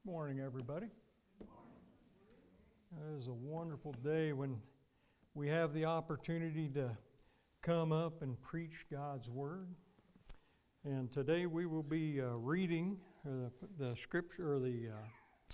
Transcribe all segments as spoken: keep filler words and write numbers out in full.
Morning, everybody. It is a wonderful day when we have the opportunity to come up and preach God's Word. And today we will be uh, reading uh, the, the scripture, or the uh,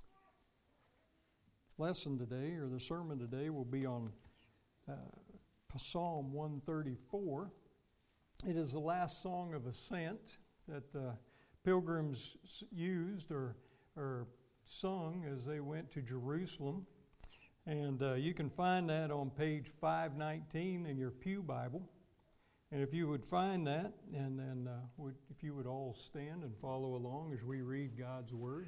lesson today, or the sermon today will be on uh, Psalm one thirty-four. It is the last song of ascent that uh, pilgrims used or, or sung as they went to Jerusalem. And uh, you can find that on page five nineteen in your Pew Bible. And if you would find that, and then uh, would, if you would all stand and follow along as we read God's Word.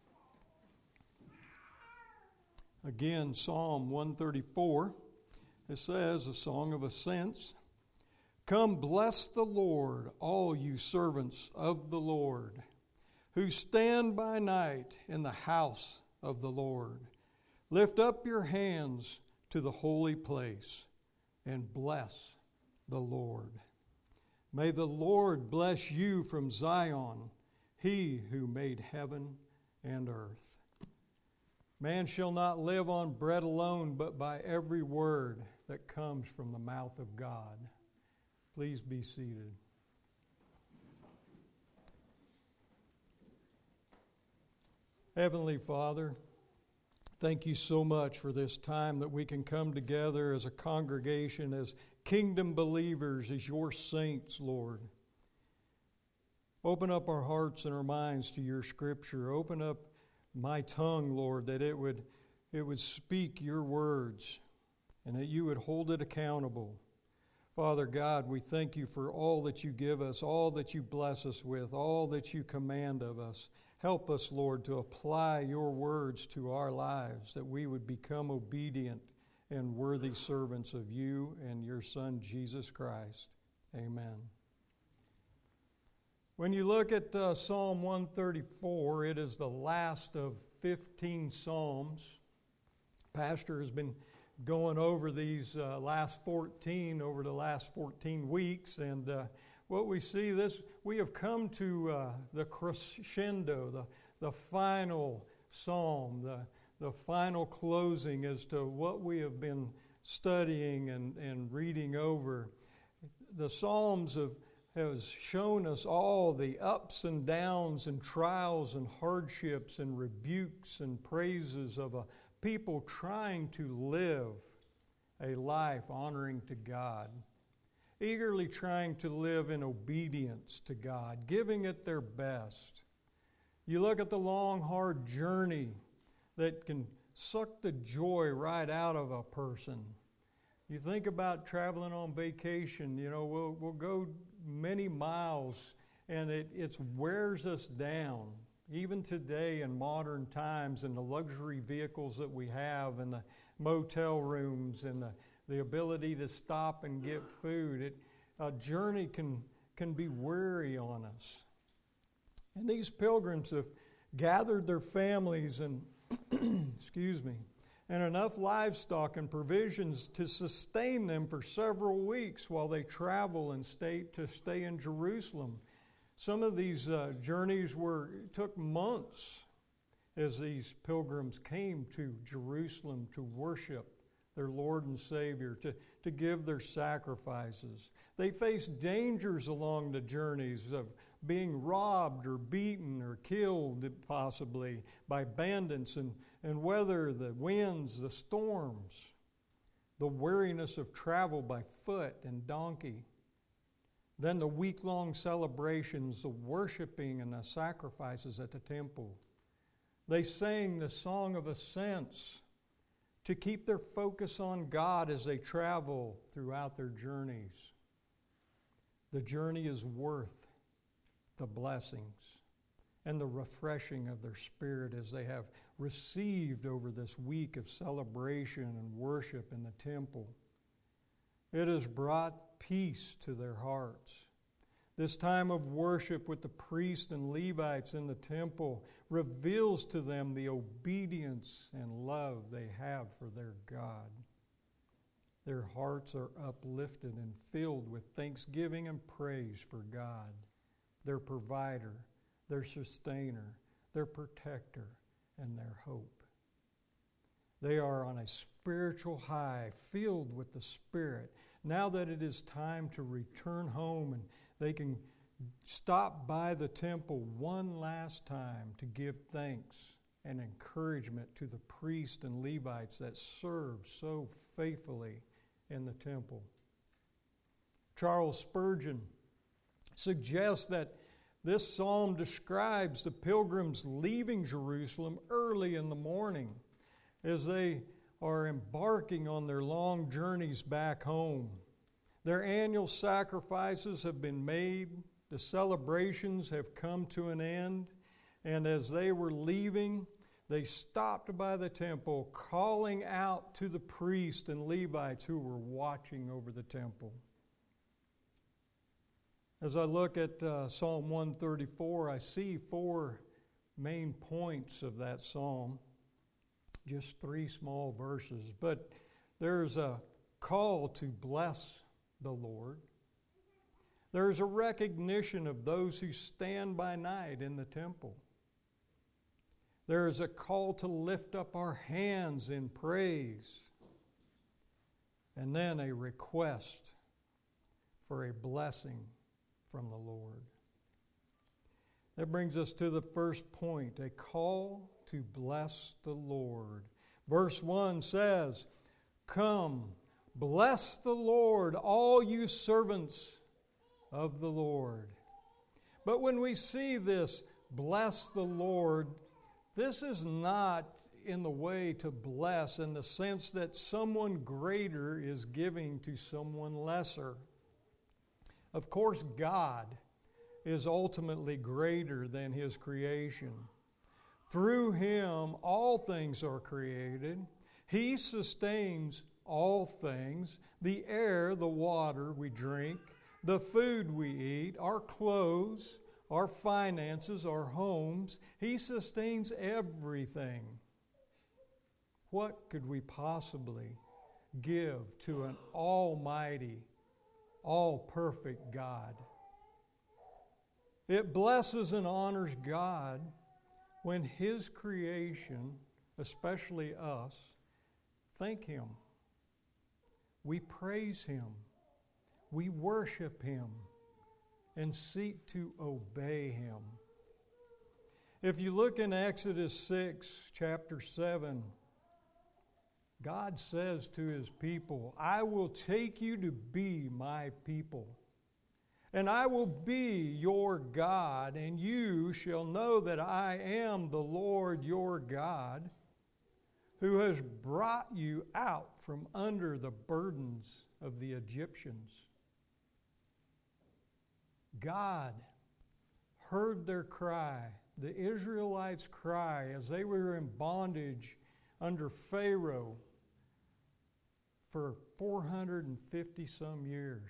Again, Psalm one thirty-four. It says, a song of ascents. Come bless the Lord, all you servants of the Lord, who stand by night in the house of the Lord. Lift up your hands to the holy place and bless the Lord. May the Lord bless you from Zion, he who made heaven and earth. Man shall not live on bread alone, but by every word that comes from the mouth of God. Please be seated. Heavenly Father, thank you so much for this time that we can come together as a congregation, as kingdom believers, as your saints, Lord. Open up our hearts and our minds to your scripture. Open up my tongue, Lord, that it would, it would speak your words and that you would hold it accountable. Father God, we thank you for all that you give us, all that you bless us with, all that you command of us. Help us, Lord, to apply your words to our lives, that we would become obedient and worthy servants of you and your Son, Jesus Christ. Amen. When you look at uh, Psalm one thirty-four, it is the last of fifteen Psalms. Pastor has been going over these uh, last fourteen over the last fourteen weeks, and uh, what we see this, we have come to uh, the crescendo, the, the final psalm, the, the final closing as to what we have been studying and, and reading over. The Psalms have has shown us all the ups and downs and trials and hardships and rebukes and praises of a people trying to live a life honoring to God, eagerly trying to live in obedience to God, giving it their best. You look at the long, hard journey that can suck the joy right out of a person. You think about traveling on vacation, you know, we'll, we'll go many miles and it it's wears us down. Even today in modern times, and the luxury vehicles that we have and the motel rooms and the, the ability to stop and get food, it, a journey can, can be weary on us. And these pilgrims have gathered their families and, excuse me, and enough livestock and provisions to sustain them for several weeks while they travel and stay to stay in Jerusalem. Some of these uh, journeys were took months as these pilgrims came to Jerusalem to worship their Lord and Savior, to, to give their sacrifices. They faced dangers along the journeys of being robbed or beaten or killed, possibly, by bandits and, and weather, the winds, the storms, the weariness of travel by foot and donkey. Then the week-long celebrations, the worshiping and the sacrifices at the temple. They sang the song of ascents to keep their focus on God as they travel throughout their journeys. The journey is worth the blessings and the refreshing of their spirit as they have received over this week of celebration and worship in the temple. It has brought peace to their hearts. This time of worship with the priests and Levites in the temple reveals to them the obedience and love they have for their God. Their hearts are uplifted and filled with thanksgiving and praise for God, their provider, their sustainer, their protector, and their hope. They are on a spiritual high, filled with the Spirit. Now that it is time to return home and they can stop by the temple one last time to give thanks and encouragement to the priests and Levites that served so faithfully in the temple. Charles Spurgeon suggests that this psalm describes the pilgrims leaving Jerusalem early in the morning as they are embarking on their long journeys back home. Their annual sacrifices have been made, the celebrations have come to an end, and as they were leaving, they stopped by the temple, calling out to the priests and Levites who were watching over the temple. As I look at uh, Psalm one thirty-four, I see four main points of that psalm, just three small verses. But there's a call to bless the Lord. There's a recognition of those who stand by night in the temple. There is a call to lift up our hands in praise. And then a request for a blessing from the Lord. That brings us to the first point, a call to bless the Lord. Verse one says, "Come, bless the Lord, all you servants of the Lord." But when we see this, bless the Lord, this is not in the way to bless in the sense that someone greater is giving to someone lesser. Of course, God is ultimately greater than His creation. Through Him, all things are created. He sustains all things, the air, the water we drink, the food we eat, our clothes, our finances, our homes. He sustains everything. What could we possibly give to an almighty, all-perfect God? It blesses and honors God when His creation, especially us, thank Him. We praise Him. We worship Him and seek to obey Him. If you look in Exodus six, chapter seven, God says to His people, "I will take you to be my people, and I will be your God, and you shall know that I am the Lord your God, who has brought you out from under the burdens of the Egyptians." God heard their cry, the Israelites' cry, as they were in bondage under Pharaoh for four hundred fifty some years.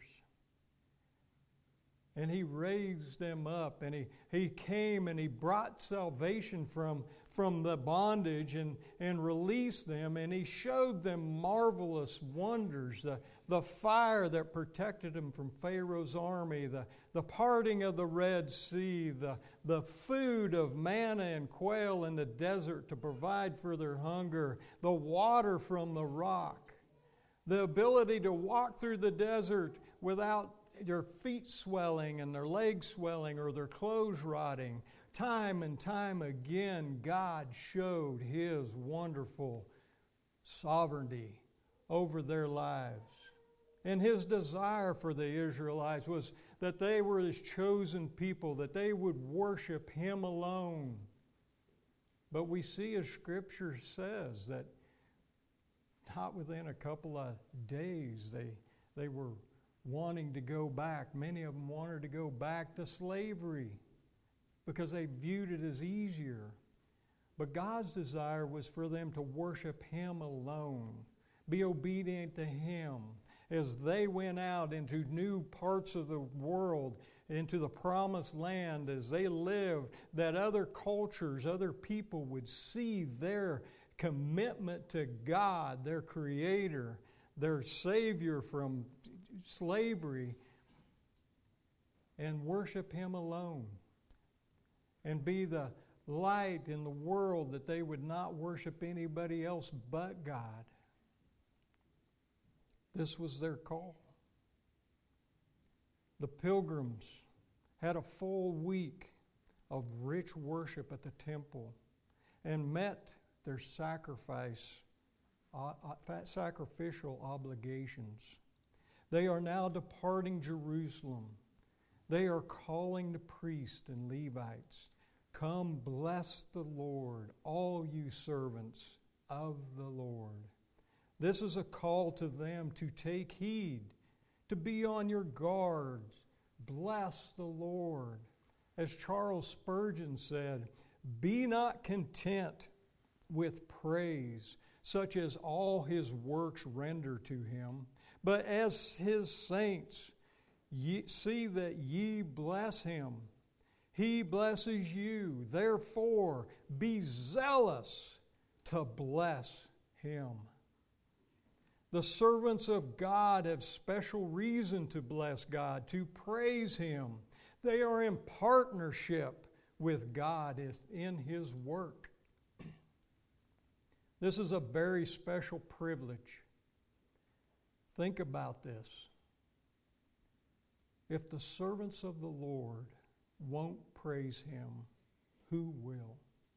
And He raised them up, and he, he came and He brought salvation from, from the bondage and, and released them, and He showed them marvelous wonders, the, the fire that protected them from Pharaoh's army, the, the parting of the Red Sea, the, the food of manna and quail in the desert to provide for their hunger, the water from the rock, the ability to walk through the desert without their feet swelling and their legs swelling or their clothes rotting. Time and time again, God showed His wonderful sovereignty over their lives. And His desire for the Israelites was that they were His chosen people, that they would worship Him alone. But we see, as Scripture says, that not within a couple of days they, they were wanting to go back. Many of them wanted to go back to slavery because they viewed it as easier. But God's desire was for them to worship Him alone, be obedient to Him as they went out into new parts of the world, into the promised land, as they lived, that other cultures, other people would see their commitment to God, their Creator, their Savior from slavery, and worship Him alone and be the light in the world that they would not worship anybody else but God. This was their call. The pilgrims had a full week of rich worship at the temple and met their sacrifice, uh, sacrificial obligations. They are now departing Jerusalem. They are calling the priests and Levites, "Come, bless the Lord, all you servants of the Lord." This is a call to them to take heed, to be on your guards. Bless the Lord. As Charles Spurgeon said, "Be not content with praise, such as all his works render to him, but as his saints, ye, see that ye bless him. He blesses you. Therefore, be zealous to bless him." The servants of God have special reason to bless God, to praise him. They are in partnership with God in his work. This is a very special privilege. Think about this. If the servants of the Lord won't praise him, who will?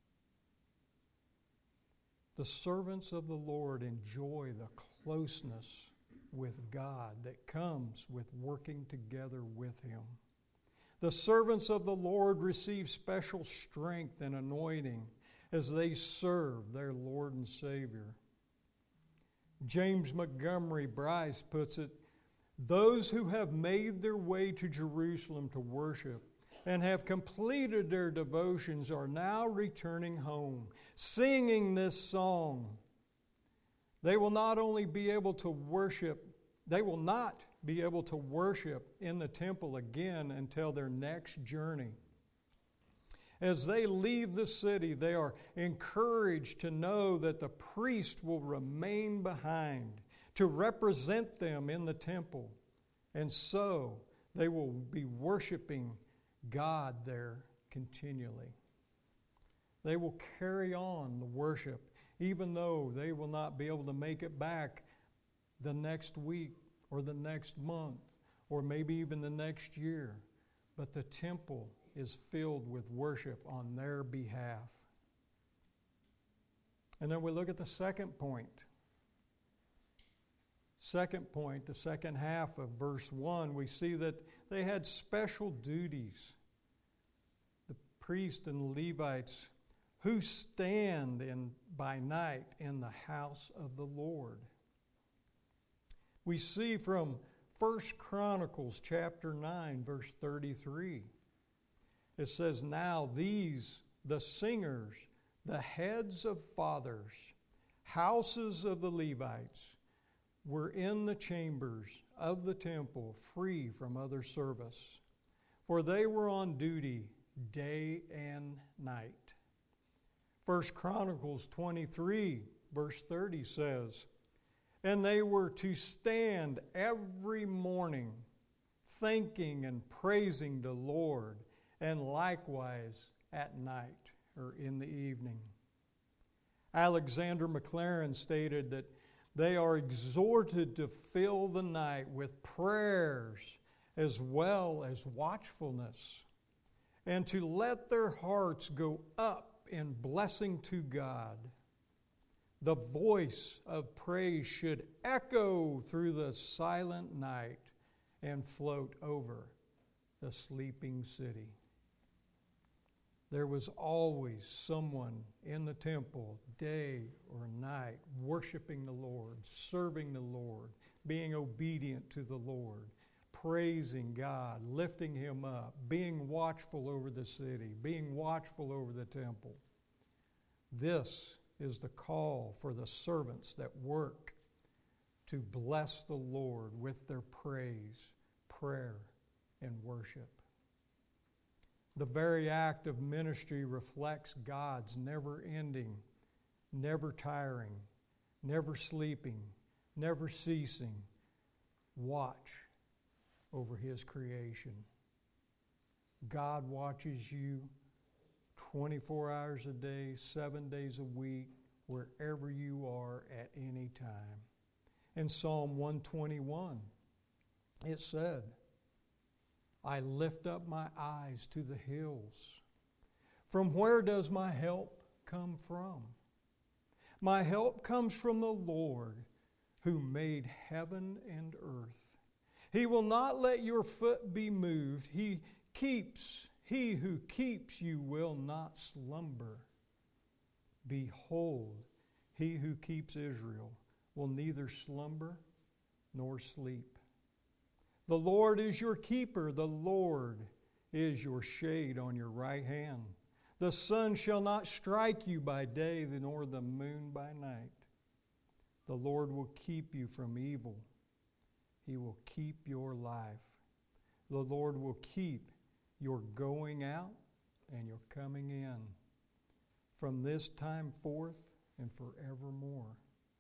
The servants of the Lord enjoy the closeness with God that comes with working together with him. The servants of the Lord receive special strength and anointing as they serve their Lord and Savior. James Montgomery Bryce puts it, "Those who have made their way to Jerusalem to worship and have completed their devotions are now returning home, singing this song. They will not only be able to worship, they will not be able to worship in the temple again until their next journey. As they leave the city, they are encouraged to know that the priest will remain behind to represent them in the temple, and so they will be worshiping God there continually. They will carry on the worship, even though they will not be able to make it back the next week or the next month or maybe even the next year. But the temple is filled with worship on their behalf. And then we look at the second point. Second point, the second half of verse one, we see that they had special duties. The priests and Levites who stand in by night in the house of the Lord. We see from First Chronicles chapter nine, verse thirty-three. It says, "Now these, the singers, the heads of fathers, houses of the Levites, were in the chambers of the temple, free from other service, for they were on duty day and night." First Chronicles twenty-three, verse thirty says, "And they were to stand every morning, thanking and praising the Lord, and likewise at night," or in the evening. Alexander McLaren stated that they are exhorted to fill the night with prayers as well as watchfulness, and to let their hearts go up in blessing to God. The voice of praise should echo through the silent night and float over the sleeping city. There was always someone in the temple, day or night, worshiping the Lord, serving the Lord, being obedient to the Lord, praising God, lifting Him up, being watchful over the city, being watchful over the temple. This is the call for the servants that work to bless the Lord with their praise, prayer, and worship. The very act of ministry reflects God's never-ending, never tiring, never sleeping, never ceasing watch over His creation. God watches you twenty-four hours a day, seven days a week, wherever you are at any time. In Psalm one twenty-one, it said, I lift up my eyes to the hills. From where does my help come from? My help comes from the Lord who made heaven and earth. He will not let your foot be moved. He keeps, he who keeps you will not slumber. Behold, he who keeps Israel will neither slumber nor sleep. The Lord is your keeper. The Lord is your shade on your right hand. The sun shall not strike you by day, nor the moon by night. The Lord will keep you from evil. He will keep your life. The Lord will keep your going out and your coming in from this time forth and forevermore.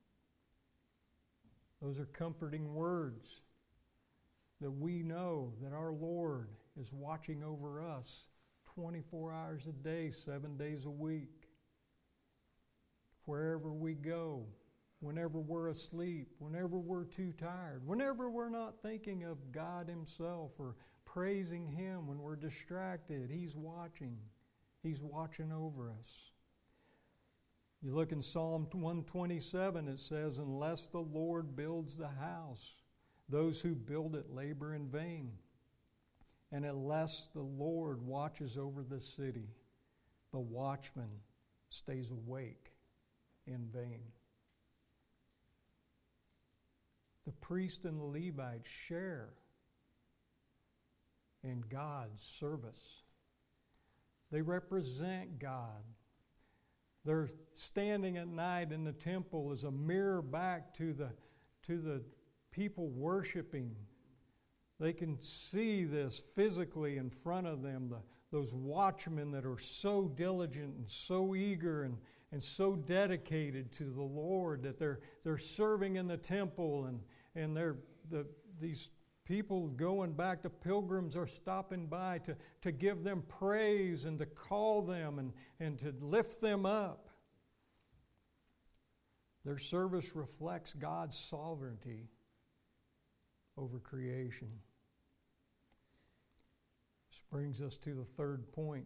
Those are comforting words that we know that our Lord is watching over us twenty-four hours a day, seven days a week. Wherever we go, whenever we're asleep, whenever we're too tired, whenever we're not thinking of God Himself or praising Him, when we're distracted, He's watching. He's watching over us. You look in Psalm one twenty-seven, it says, unless the Lord builds the house, those who build it labor in vain. And unless the Lord watches over the city, the watchman stays awake in vain. The priest and the Levites share in God's service. They represent God. They're standing at night in the temple as a mirror back to the, to the people worshiping. They can see this physically in front of them, the, those watchmen that are so diligent and so eager and, and so dedicated to the Lord that they're they're serving in the temple, and, and they're the these people going back, the pilgrims are stopping by to, to give them praise and to call them and, and to lift them up. Their service reflects God's sovereignty over creation. This brings us to the third point.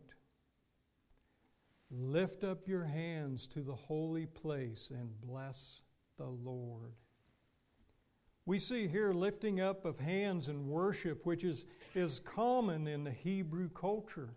Lift up your hands to the holy place and bless the Lord. We see here lifting up of hands in worship, which is, is common in the Hebrew culture.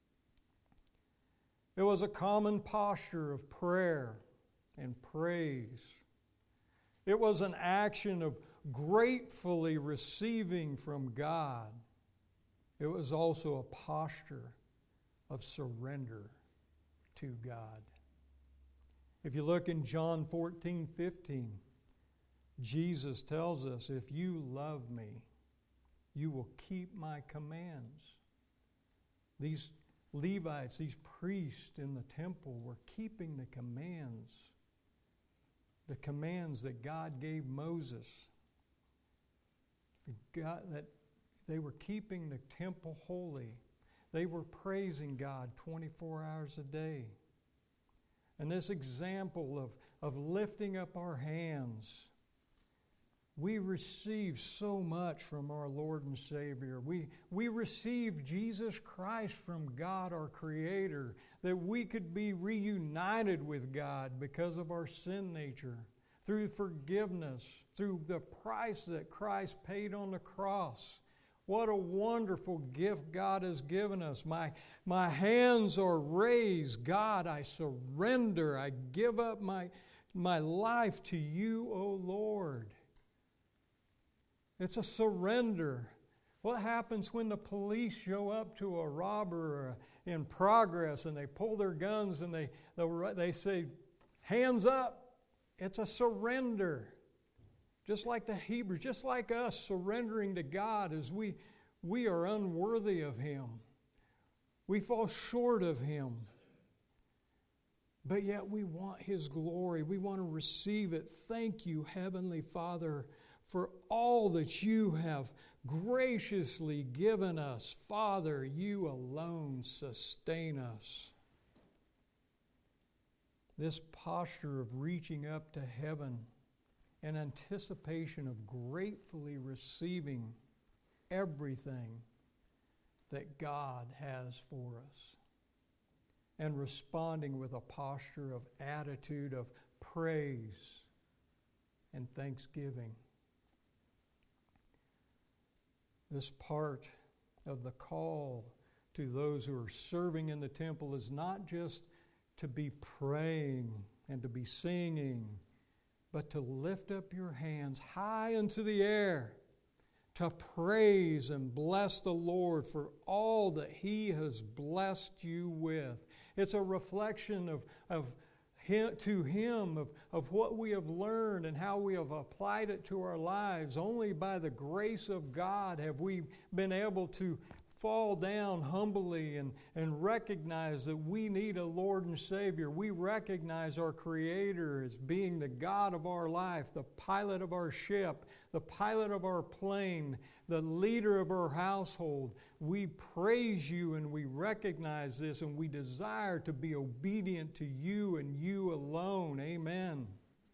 It was a common posture of prayer and praise. It was an action of gratefully receiving from God. It was also a posture of surrender to God. If you look in John fourteen fifteen, Jesus tells us, if you love me, you will keep my commands. These Levites, these priests in the temple were keeping the commands, the commands that God gave Moses. God, that they were keeping the temple holy. They were praising God twenty-four hours a day. And this example of, of lifting up our hands, we receive so much from our Lord and Savior. We, we receive Jesus Christ from God, our Creator, that we could be reunited with God because of our sin nature, through forgiveness, through the price that Christ paid on the cross. What a wonderful gift God has given us. My, my hands are raised. God, I surrender. I give up my, my life to you, O Lord. It's a surrender. What happens when the police show up to a robber in progress and they pull their guns and they, they say, hands up? It's a surrender. Just like the Hebrews, just like us surrendering to God as we, we are unworthy of Him. We fall short of Him. But yet we want His glory. We want to receive it. Thank you, Heavenly Father, for all that you have graciously given us. Father, you alone sustain us. This posture of reaching up to heaven in anticipation of gratefully receiving everything that God has for us, and responding with a posture of attitude of praise and thanksgiving. This part of the call to those who are serving in the temple is not just to be praying and to be singing, but to lift up your hands high into the air, to praise and bless the Lord for all that He has blessed you with. It's a reflection of, of him, to Him of, of what we have learned and how we have applied it to our lives. Only by the grace of God have we been able to fall down humbly and, and recognize that we need a Lord and Savior. We recognize our Creator as being the God of our life, the pilot of our ship, the pilot of our plane, the leader of our household. We praise You and we recognize this, and we desire to be obedient to You and You alone. Amen.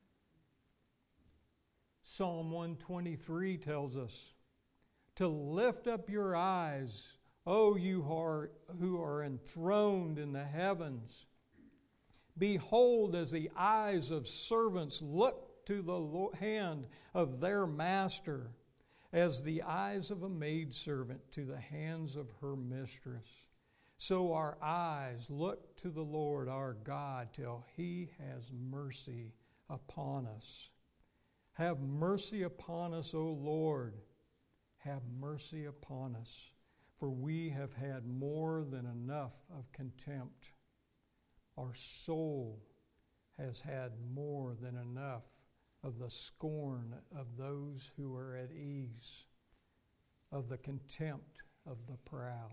Psalm one twenty-three tells us to lift up your eyes, O you who are, who are enthroned in the heavens. Behold, as the eyes of servants look to the hand of their master, as the eyes of a maidservant to the hands of her mistress. So our eyes look to the Lord our God till He has mercy upon us. Have mercy upon us, O Lord. Have mercy upon us, for we have had more than enough of contempt. Our soul has had more than enough of the scorn of those who are at ease, of the contempt of the proud.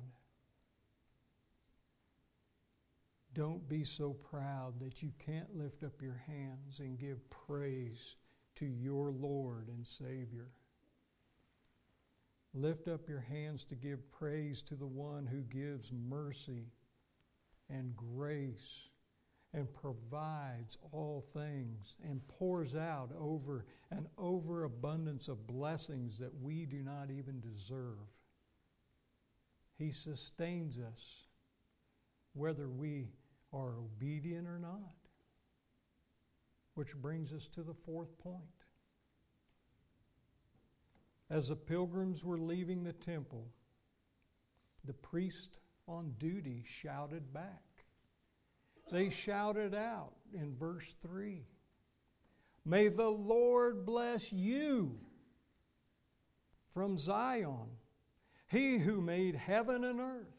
Don't be so proud that you can't lift up your hands and give praise to your Lord and Savior. Lift up your hands to give praise to the one who gives mercy and grace and provides all things and pours out over an overabundance of blessings that we do not even deserve. He sustains us whether we are obedient or not. Which brings us to the fourth point. As the pilgrims were leaving the temple, the priest on duty shouted back. They shouted out in verse three, "May the Lord bless you from Zion, He who made heaven and earth."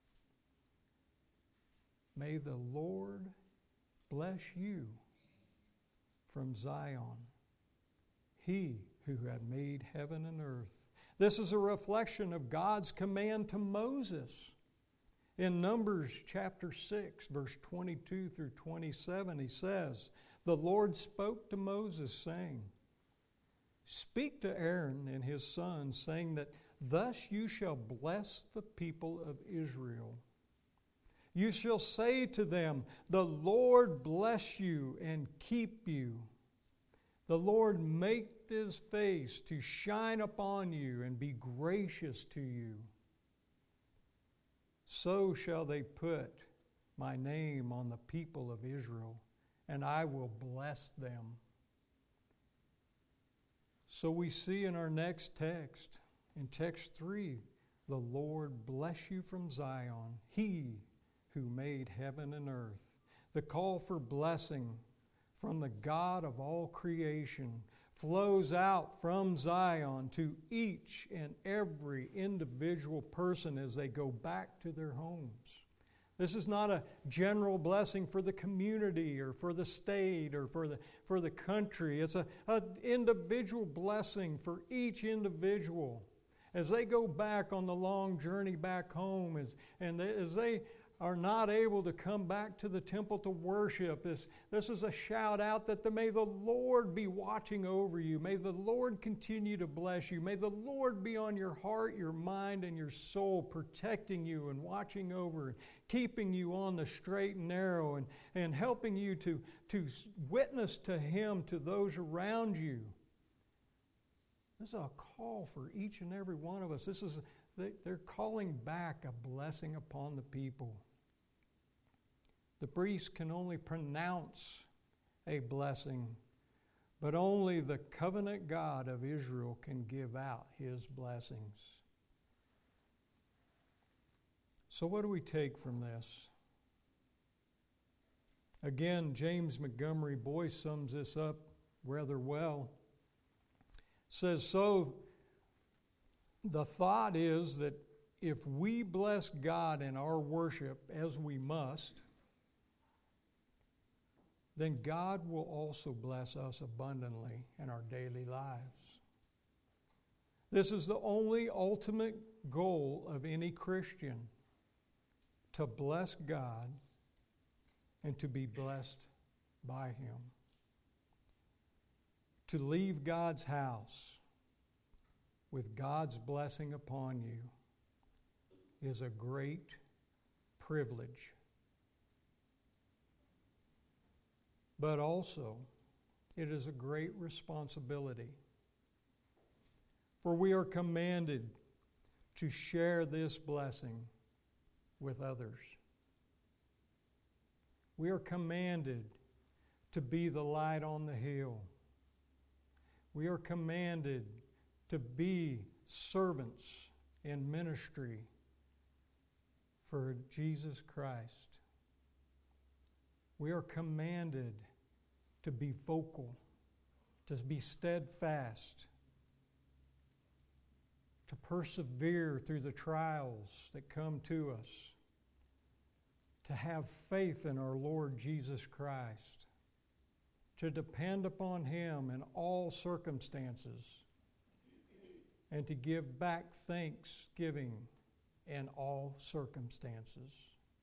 May the Lord bless you from Zion, He who had made heaven and earth. This is a reflection of God's command to Moses. In Numbers chapter six, verse twenty-two through twenty-seven, he says, "The Lord spoke to Moses, saying, Speak to Aaron and his sons, saying that thus you shall bless the people of Israel. You shall say to them, The Lord bless you and keep you. The Lord make His face to shine upon you and be gracious to you. So shall they put my name on the people of Israel, and I will bless them." So we see in our next text, in text three, "The Lord bless you from Zion, He who made heaven and earth." The call for blessing from the God of all creation flows out from Zion to each and every individual person as they go back to their homes. This is not a general blessing for the community or for the state or for the, for the country. It's an individual blessing for each individual as they go back on the long journey back home, as, and they, as they are not able to come back to the temple to worship. This, this is a shout out that the, may the Lord be watching over you. May the Lord continue to bless you. May the Lord be on your heart, your mind, and your soul, protecting you and watching over and keeping you on the straight and narrow and, and helping you to, to witness to Him to those around you. This is a call for each and every one of us. This is they're calling back a blessing upon the people. The priest can only pronounce a blessing, but only the covenant God of Israel can give out His blessings. So what do we take from this? Again, James Montgomery Boyce sums this up rather well. Says, so the thought is that if we bless God in our worship as we must, then God will also bless us abundantly in our daily lives. This is the only ultimate goal of any Christian, to bless God and to be blessed by Him. To leave God's house with God's blessing upon you is a great privilege. But also, it is a great responsibility. For we are commanded to share this blessing with others. We are commanded to be the light on the hill. We are commanded to be servants in ministry for Jesus Christ. We are commanded to be vocal, to be steadfast, to persevere through the trials that come to us, to have faith in our Lord Jesus Christ, to depend upon Him in all circumstances, and to give back thanksgiving in all circumstances.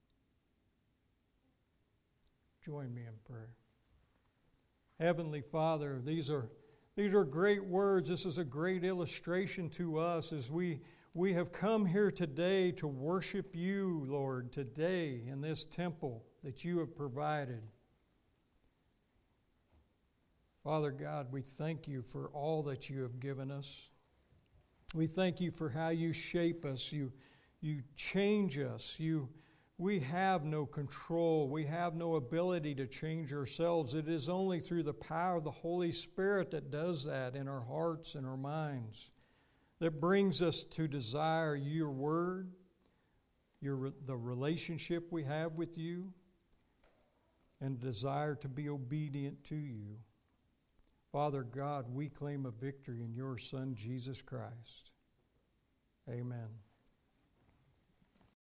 Join me in prayer. Heavenly Father, these are these are great words. This is a great illustration to us as we, we have come here today to worship You, Lord, today in this temple that You have provided. Father God, we thank You for all that You have given us. We thank You for how You shape us. You, you change us. You We have no control. We have no ability to change ourselves. It is only through the power of the Holy Spirit that does that in our hearts and our minds, that brings us to desire Your Word, your, the relationship we have with You, and desire to be obedient to You. Father God, we claim a victory in Your Son, Jesus Christ. Amen.